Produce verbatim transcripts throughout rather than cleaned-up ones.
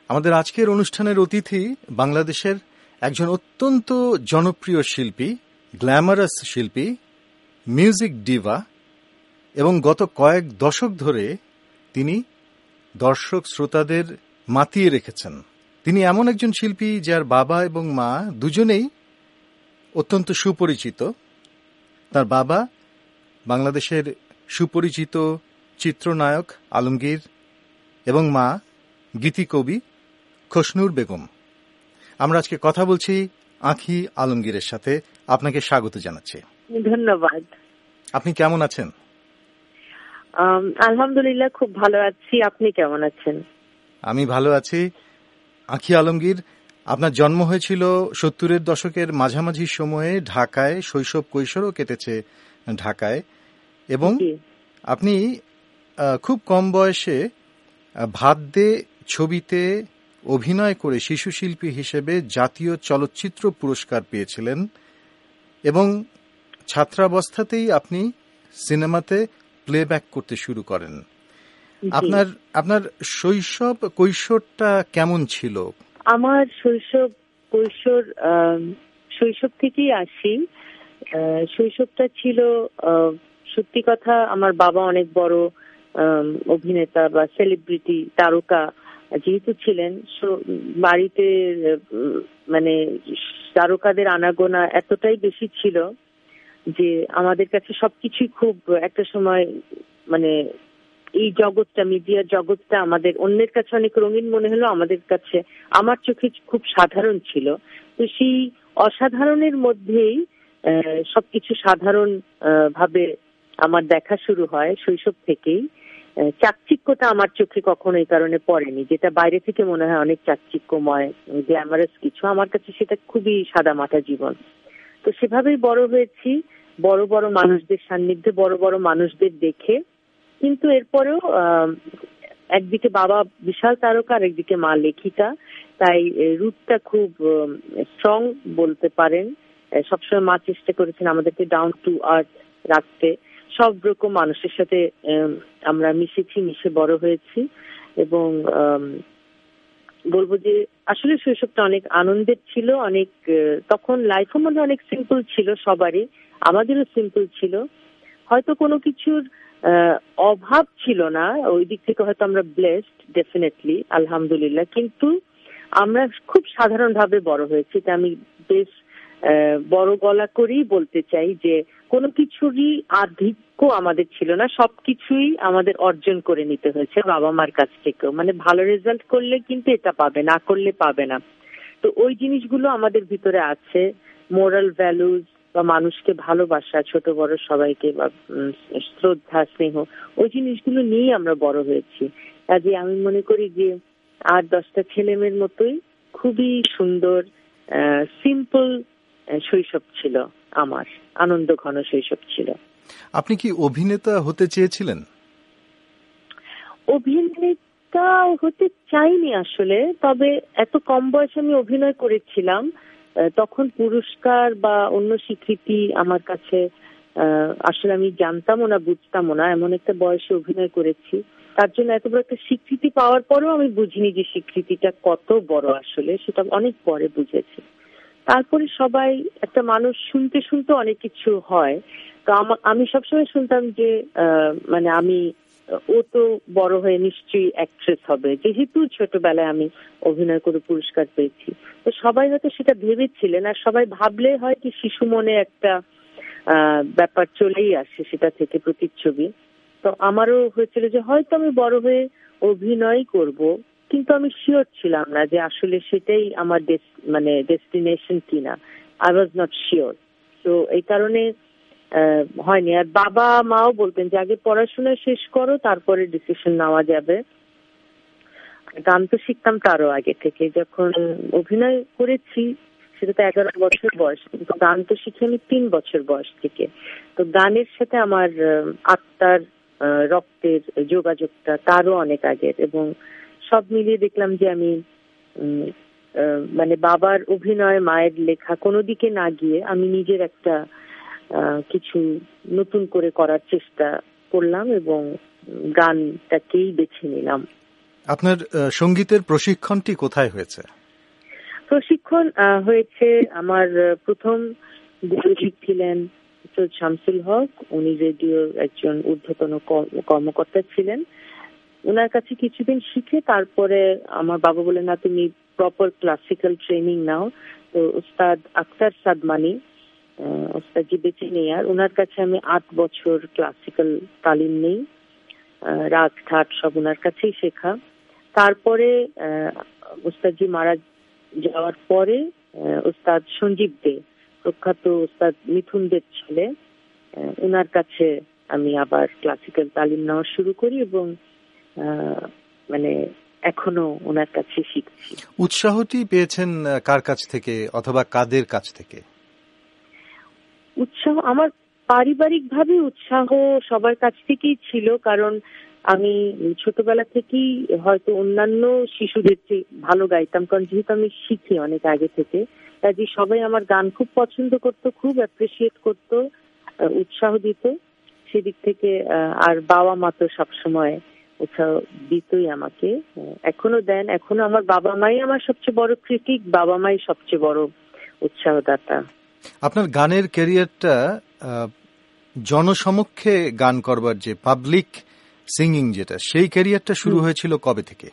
আমাদের আজকের অনুষ্ঠানের অতিথি বাংলাদেশের একজন অত্যন্ত জনপ্রিয় শিল্পী, গ্ল্যামারাস শিল্পী, মিউজিক ডিভা এবং গত কয়েক দশক ধরে তিনি দর্শক শ্রোতাদের মাতিয়ে রেখেছেন। তিনি এমন একজন শিল্পী যার বাবা এবং মা দুজনেই অত্যন্ত সুপরিচিত। তার বাবা বাংলাদেশের সুপরিচিত চিত্রনায়ক আলমগীর এবং মা গীতিকবি খসনুর বেগম। আমরা আজকে কথা বলছি আঁখি আলমগীরের সাথে। আপনাকে স্বাগত জানাচ্ছি। ধন্যবাদ। আপনি কেমন আছেন? আলহামদুলিল্লাহ, খুব ভালো আছি। আপনি কেমন আছেন? আমি ভালো আছি। আঁখি আলমগীর, আপনার জন্ম হয়েছিল সত্তরের দশকের মাঝামাঝি সময়ে ঢাকায়, শৈশব কৈশোরও কেটেছে ঢাকায়, এবং আপনি খুব কম বয়সে ভাত দে ছবিতে অভিনয় করে শিশু শিল্পী হিসেবে জাতীয় চলচ্চিত্র পুরস্কার পেয়েছিলেন এবং ছাত্রাবস্থাতেই আপনি সিনেমাতে প্লেব্যাক করতে শুরু করেন। আপনার আপনার শৈশব কৈশোরটা কেমন ছিল? আমার শৈশব কৈশোর শৈশব থেকেই আসি। শৈশবটা ছিল, সত্যি কথা, আমার বাবা অনেক বড় অভিনেতা বা সেলিব্রিটি তারকা যেহেতু ছিলেন, বাড়িতে মানে তারকাদের আনাগোনা এতটাই বেশি ছিল যে আমাদের কাছে সবকিছুই খুব একটা সময়, মানে এই জগৎটা, মিডিয়ার জগৎটা আমাদের অন্যের কাছে অনেক রঙিন মনে হলো, আমাদের কাছে, আমার চোখে খুব সাধারণ ছিল। তো সেই অসাধারণের মধ্যেই সবকিছু সাধারণ ভাবে আমার দেখা শুরু হয় শৈশব থেকেই। চাকচিক্যতা আমার চোখে কখনো এই কারণে পড়েনি, যেটা বাইরে থেকে মনে হয় অনেক চাকচিক্যময়, গ্ল্যামারাস কিছু, আমার কাছে সেটা খুবই সাদামাটা জীবন। তো সেভাবেই বড় হয়েছি, বড় বড় মানুষদের সান্নিধ্যে, বড় বড় মানুষদের দেখে। কিন্তু এরপরেও একদিকে বাবা বিশাল তারকা, আর একদিকে মা লেখিকা, তাই রুটটা খুব স্ট্রং বলতে পারেন। সবসময় মা চেষ্টা করেছেন আমাদেরকে ডাউন টু আর্থ রাখতে। সব রকম মানুষের সাথে আমরা মিশেছি, মিশে বড় হয়েছি, এবং বলবো যে আসলে শৈশবটা অনেক আনন্দের ছিল। অনেক, তখন লাইফও মনে অনেক সিম্পল ছিল সবারই, আমাদেরও সিম্পল ছিল। হয়তো কোনো কিছুর অভাব ছিল না, ওই দিক থেকে হয়তো আমরা ব্লেসড, ডেফিনেটলি, আলহামদুলিল্লাহ। কিন্তু আমরা খুব সাধারণভাবে বড় হয়েছি। এটা আমি বেশ বড় গলা করেই বলতে চাই যে কোনো কিছুরই আধিক্য আমাদের ছিল না, সবকিছুই আমাদের অর্জন করে নিতে হয়েছে বাবা মার কাছ থেকেও। মানে ভালো রেজাল্ট করলে কিন্তু এটা পাবে, না করলে পাবে না। তো ওই জিনিসগুলো আমাদের ভিতরে আছে, মোরাল ভ্যালুজ বা মানুষকে ভালোবাসা, ছোট বড় সবাইকে, বা শ্রদ্ধা, স্নেহ, ওই জিনিসগুলো নিয়েই আমরা বড় হয়েছি। কাজে আমি মনে করি যে আট দশটা ছেলে মেয়ের মতোই খুবই সুন্দর সিম্পল শৈশব ছিল আমার, আনন্দ ঘন শৈশব ছিল। আপনি কি অভিনেতা হতে চেয়েছিলেন? অভিনেতা হতে চাইনি আসলে, তবে এত কম বয়সে আমি অভিনয় করেছিলাম। তখন পুরস্কার বা অন্য স্বীকৃতি আমার কাছে আসলে আমি জানতামও না, বুঝতামও না, এমন একটা বয়সে অভিনয় করেছি। তার জন্য এত বড় একটা স্বীকৃতি পাওয়ার পরেও আমি বুঝিনি যে স্বীকৃতিটা কত বড় আসলে, সেটা অনেক পরে বুঝেছি। তারপরে সবাই, একটা মানুষ শুনতে শুনতে অনেক কিছু হয়। তো আমি সবসময় শুনতাম যে মানে আমি, ও তো বড় হয়ে নিশ্চয়ই অ্যাক্ট্রেস হবে, যেহেতু ছোটবেলায় আমি অভিনয় করে পুরস্কার পেয়েছি। তো সবাই হয়তো সেটা ভেবেছিলেন, আর সবাই ভাবলে হয় কি শিশু মনে একটা আহ ব্যাপার চলেই আসে সেটা থেকে, প্রতিচ্ছবি। তো আমারও হয়েছিল যে হয়তো আমি বড় হয়ে অভিনয় করব, কিন্তু আমি শিওর ছিলাম না যে আসলে সেটাই আমার মানে ডেস্টিনেশন কিনা। I was not sure. তো এই কারণে হয়নি। আর বাবা মাও বলতেন যে আগে পড়াশোনা শেষ করো, তারপরে ডিসিশন নেওয়া যাবে। গান তো শিখতাম তারও আগে থেকে, যখন অভিনয় করেছি সেটা তো এগারো বছর বয়স, কিন্তু গান তো শিখি আমি তিন বছর বয়স থেকে। তো গানের সাথে আমার আত্মার রক্তের যোগাযোগটা তারও অনেক আগের, এবং সব মিলিয়ে দেখলাম যে আমি মানে বাবার অভিনয়, মায়ের লেখা, কোনো দিকে না গিয়ে আমি নিজের একটা কিছু নতুন করে করার চেষ্টা করলাম এবং গানটাকেই বেছে নিলাম। আপনার সঙ্গীতের প্রশিক্ষণটি কোথায় হয়েছে? প্রশিক্ষণ হয়েছে আমার প্রথম গুরুজি ছিলেন সৈয়দ শামসুল হক। উনি রেডিওর একজন ঊর্ধ্বতন কর্মকর্তা ছিলেন। ওনার কাছে কিছুদিন শিখে তারপরে আমার বাবা বলে, না তুমি প্রপার ক্লাসিক্যাল ট্রেনিং নাও। তো উস্তাদ আখতার সাদমানি, উস্তাদ জি বেঁচে নেই আর, ওনার কাছে আমি আট বছর ক্লাসিক্যাল তালিম নেই, রাগ ঠাট সব ওনার কাছেই শেখা। তারপরে উস্তাদ জি মারা যাওয়ার পরে উস্তাদ সঞ্জীব দে, প্রখ্যাত উস্তাদ মিথুন দের ছেলে, ওনার কাছে আমি আবার ক্লাসিক্যাল তালিম নেওয়া শুরু করি এবং মানে এখনো ওনার কাছে শিখছি। উৎসাহটি পেয়েছেন কার কাছ থেকে অথবা কাদের কাছ থেকে? উৎসাহ আমার পারিবারিক ভাবে উৎসাহ সবার কাছ থেকেই ছিল, কারণ আমি ছোটবেলা থেকেই হয়তো অন্যান্য শিশুদের চেয়ে ভালো গাইতাম, কারণ যেহেতু আমি শিখি অনেক আগে থেকে, কাজে সবাই আমার গান খুব পছন্দ করতো, খুব অ্যাপ্রিসিয়েট করতো, উৎসাহ দিত সেদিক থেকে। আর বাবা মা তো সবসময় উৎসাহ দিতই আমাকে, এখনো দেন। এখনো আমার বাবা মাই আমার সবচেয়ে বড় ক্রিটিক, বাবা মাই সবচেয়ে বড় উৎসাহদাতা। আপনার গানের ক্যারিয়ারটা জনসমক্ষে গান করবার যে পাবলিক সিঙ্গিং যেটা, সেই ক্যারিয়ারটা শুরু হয়েছিল কবে থেকে?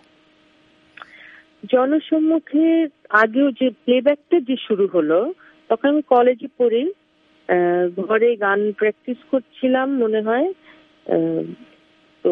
জনসম্মুখে আগেও যে প্লেব্যাকটা যে শুরু হলো, তখন আমি কলেজে পড়ি, ঘরে গান প্র্যাকটিস করছিলাম মনে হয়। তো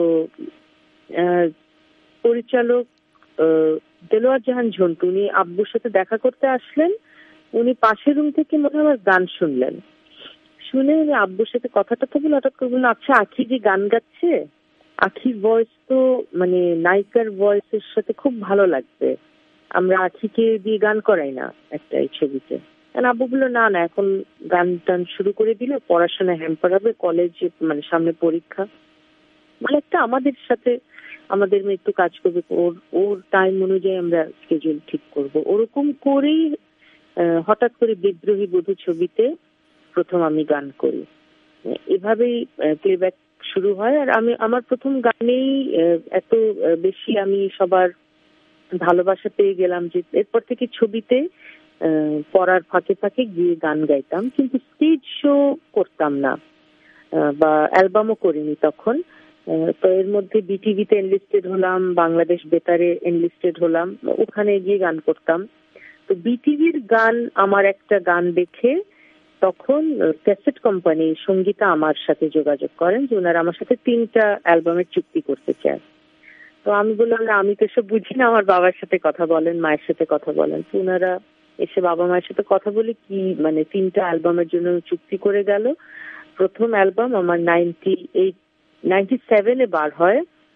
পরিচালক দেলোয়ার জাহান ঝন্টু, উনি আব্বুর সাথে দেখা করতে আসলেন। উনি পাশের রুম থেকে মনে হয় আমার গান শুনলেন, শুনে উনি আব্বুর সাথে কথা টথা বলে হঠাৎ করে বললেন, আচ্ছা আখি যে গান গাচ্ছে, আখির ভয়েস তো মানে নায়িকার ভয়েসের সাথে খুব ভালো লাগবে, আমরা আখিকে দিয়ে গান করাই না একটা এই ছবিতে। আব্বু বললো, না না এখন গান টান শুরু করে দিলে পড়াশোনা হ্যাম্পার হবে, কলেজে মানে সামনে পরীক্ষা, মানে একটা আমাদের সাথে আমাদের মেয়ে একটু কাজ করবে, ওর ওর টাইম অনুযায়ী আমরা স্কেজুল ঠিক করব। ওরকম করেই হঠাৎ করে বিদ্রোহী বধূ ছবিতে প্রথম আমি গান করি। এভাবেই প্লেব্যাক শুরু হয়। আর আমি আমার প্রথম গানেই এত বেশি আমি সবার ভালোবাসা পেয়ে গেলাম যে এরপর থেকে ছবিতে পড়ার ফাঁকে ফাঁকে গিয়ে গান গাইতাম, কিন্তু স্টেজ শো করতাম না বা অ্যালবামও করিনি তখন। তো এর মধ্যে বিটিভিতে এনলিস্টেড হলাম, বাংলাদেশ বেতারে এনলিস্টেড হলাম, ওখানে গিয়ে গান করতাম। তো বিটিভির গান আমার একটা গান দেখে তখন ক্যাসেট কোম্পানি সঙ্গীতা আমার সাথে যোগাযোগ করেন যে ওনারা আমার সাথে তিনটা অ্যালবামের চুক্তি করতে চায়। তো আমি বললাম, না আমি তো এসব বুঝি না, আমার বাবার সাথে কথা বলেন, মায়ের সাথে কথা বলেন। তো ওনারা এসে বাবা মায়ের সাথে কথা বলে কি মানে তিনটা অ্যালবামের জন্য চুক্তি করে গেল। প্রথম অ্যালবাম আমার নাইনটি এইট নাইনটি সেভেনে বার হয়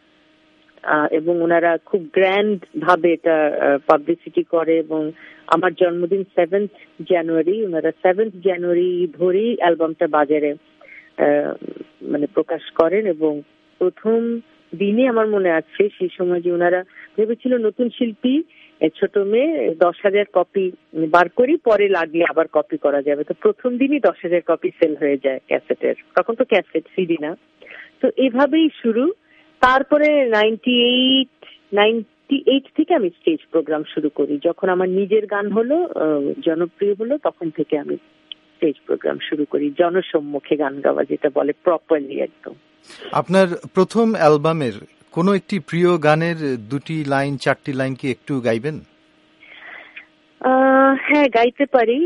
এবং ওনারা খুব গ্র্যান্ড ভাবে এটা পাবলিসিটি করে এবং আমার জন্মদিন সেভেন্থ জানুয়ারি, ওনারা সেভেন্থ জানুয়ারি ধরেই অ্যালবামটা বাজারে মানে প্রকাশ করেন। এবং প্রথম দিনে আমার মনে আছে সেই সময় যে ওনারা ভেবেছিল নতুন শিল্পী ছোট মেয়ে দশ হাজার কপি বার করি, পরে লাগলে আবার কপি করা যাবে। তো প্রথম দিনই দশ হাজার কপি সেল হয়ে যায় ক্যাসেটের, তখন তো ক্যাসেট সিডি না। তো এভাবেই শুরু। তারপরে নাইনটি এইট নাইনটি এইট থেকে আমি স্টেজ প্রোগ্রাম শুরু করি। যখন আমার নিজের গান হলো জনপ্রিয় হলো, তখন থেকে আমি স্টেজ প্রোগ্রাম শুরু করি, জনসম্মুখে গান গাওয়া যেটা বলে প্রপারলি একদম। আপনার প্রথম অ্যালবামের কোনো একটি প্রিয় গানের দুটি লাইন চারটি লাইন কি একটু গাইবেন? হ্যাঁ, গাইতে পারি।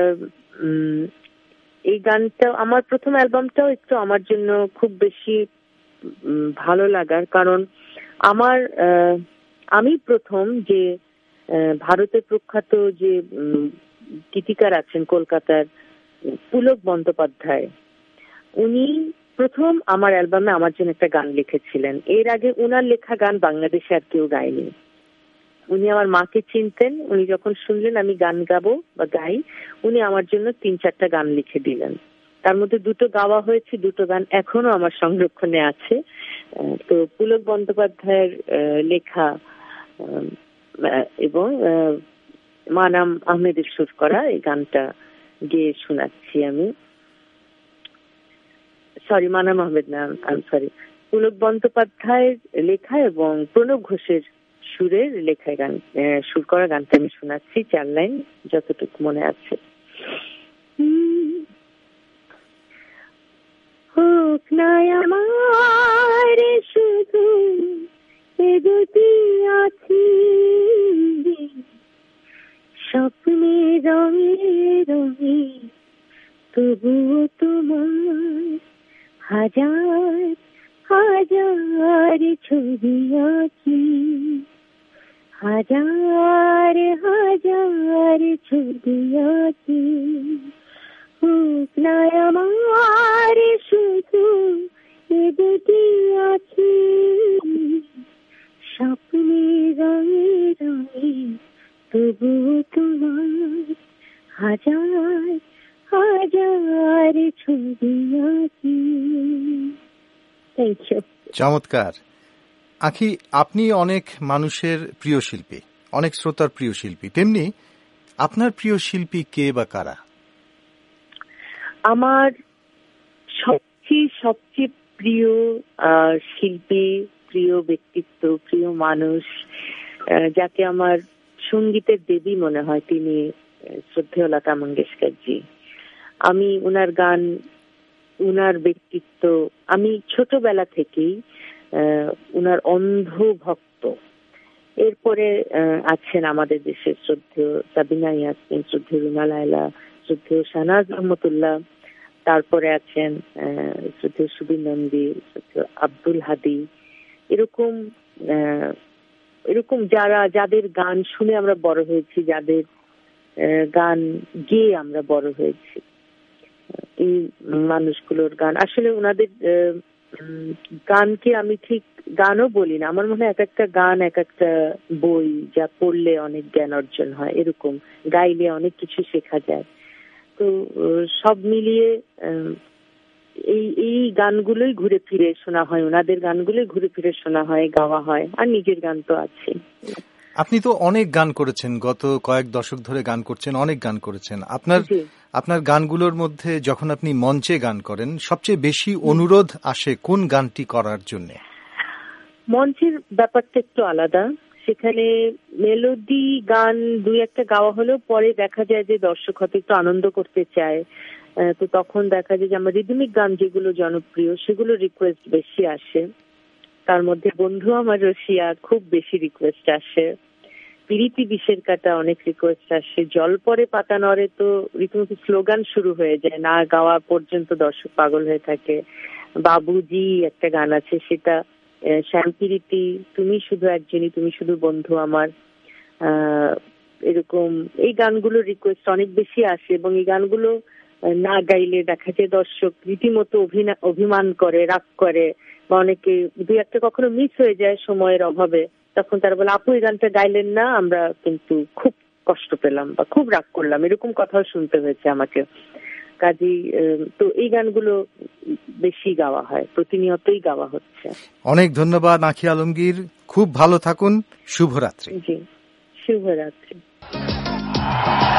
এই গানটা আমার প্রথম অ্যালবামটাও একটু আমার জন্য খুব বেশি ভালো লাগার কারণ আমার আমি প্রথম যে ভারতের প্রখ্যাত যে গীতিকার আছেন কলকাতার পুলক বন্দ্যোপাধ্যায়, উনি প্রথম আমার অ্যালবামে আমার জন্য একটা গান লিখেছিলেন। এর আগে ওনার লেখা গান বাংলাদেশে আর কেউ গায়নি। উনি আমার মাকে চিনতেন, উনি যখন শুনলেন আমি গান গাবো বা গাই, উনি আমার জন্য তিন চারটা গান লিখে দিলেন। তার মধ্যে দুটো গাওয়া হয়েছে, দুটো গান এখনো আমার সংরক্ষণে আছে। তো পুলক বন্দ্যোপাধ্যায়ের লেখা এবং মানাম আহমেদের সুর করা এই গানটা গেয়ে শোনাচ্ছি আমি। সরি মানাম আহমেদ না, আই এম সরি, পুলক বন্দ্যোপাধ্যায়ের লেখা এবং প্রণব ঘোষের সুরের লেখায় গান, সুর করা গানটা আমি শোনাচ্ছি, চার লাইন যতটুকু মনে আছে। হোক না আমার শুধু এ দুটি আঁখি, স্বপ্নে রঙে রঙে, তবুও তোমার হাজার হাজার ছবি আঁকি, হাজার হাজার ছবি আঁকি। হোক না আমার শুধু এ দুটি আঁখি, স্বপ্নে রঙে রঙে, তবুও তোমার হাজার হাজার ছবি আঁকি। Thank you. চমৎকার। আঁখি, আপনি অনেক মানুষের প্রিয় শিল্পী, অনেক শ্রোতার প্রিয় শিল্পী, তেমনি আপনার প্রিয় শিল্পী কে বা কারা? আমার সবচেয়ে সবচেয়ে প্রিয় শিল্পী, প্রিয় ব্যক্তিত্ব, প্রিয় মানুষ, যাকে আমার সঙ্গীতের দেবী মনে হয়, তিনি শ্রদ্ধেয় লতা মঙ্গেশকর জি। আমি উনার গান, উনার ব্যক্তিত্ব, আমি ছোটবেলা থেকেই উনার অন্ধ ভক্ত। এরপরে আছেন আমাদের দেশের শ্রদ্ধেয় সাবিনা ইয়াসমিন, শ্রদ্ধেয় রুনা লায়লা, শ্রদ্ধেয় শাহনাজ রহমতুল্লাহ, তারপরে আছেন শ্রদ্ধেয় সুবীর নন্দী, শ্রদ্ধেয় আব্দুল হাদি। এরকম এরকম যারা, যাদের গান শুনে আমরা বড় হয়েছি, যাদের গান গেয়ে আমরা বড় হয়েছি, এই মানুষগুলোর গান আসলে, ওনাদের গানকে আমি ঠিক গানও বলি না, আমার মনে হয় এক একটা গান এক একটা বই, যা পড়লে অনেক জ্ঞান অর্জন হয়, এরকম গাইলে অনেক কিছু শেখা যায়। তো সব মিলিয়ে এই এই গানগুলোই ঘুরে ফিরে শোনা হয়, ওনাদের গানগুলোই ঘুরে ফিরে শোনা হয়, গাওয়া হয়, আর নিজের গান তো আছে। আপনি তো অনেক গান করেছেন, গত কয়েক দশক ধরে গান করছেন, অনেক গান করেছেন। আপনার আপনার গানগুলোর মধ্যে যখন আপনি মঞ্চে গান করেন, সবচেয়ে বেশি অনুরোধ আসে কোন গানটি করার জন্য? মঞ্চের ব্যাপারটা একটু আলাদা, সেখানে মেলোডি গান দুই একটা গাওয়া হলেও পরে দেখা যায় যে দর্শক হয়তো একটু আনন্দ করতে চায়, তো তখন দেখা যায় যে আমার রিদমিক গান যেগুলো জনপ্রিয় সেগুলো রিকোয়েস্ট বেশি আসে। তার মধ্যে বন্ধু আমার রসিয়া খুব বেশি রিকোয়েস্ট আসে, পিরিতি বিষের কাটা অনেক রিকোয়েস্ট আসে, জল পরে পাতা নড়ে তো রীতিমতো স্লোগান শুরু হয়ে যায়, না গাওয়া পর্যন্ত দর্শক পাগল হয়ে থাকে। বাবুজি একটা গান আছে, সেটা শ্যামপিরিতি, তুমি শুধু একজনই, তুমি শুধু বন্ধু আমার, আহ এরকম এই গানগুলো রিকোয়েস্ট অনেক বেশি আসে, এবং এই গানগুলো না গাইলে দেখা যায় দর্শক রীতিমতো অভিমান করে, রাগ করে, বা অনেকে দুই একটা কখনো মিস হয়ে যায় সময়ের অভাবে, তখন তারা বলে আপু এই গানটা গাইলেন না, আমরা কিন্তু খুব কষ্ট পেলাম বা খুব রাগ করলাম, এরকম কথাও শুনতে হয়েছে আমাকে। কাজী তো এই গানগুলো বেশি গাওয়া হয়, প্রতিনিয়তই গাওয়া হচ্ছে। অনেক ধন্যবাদ আঁখি আলমগীর, খুব ভালো থাকুন, শুভরাত্রি। জি, শুভরাত্রি।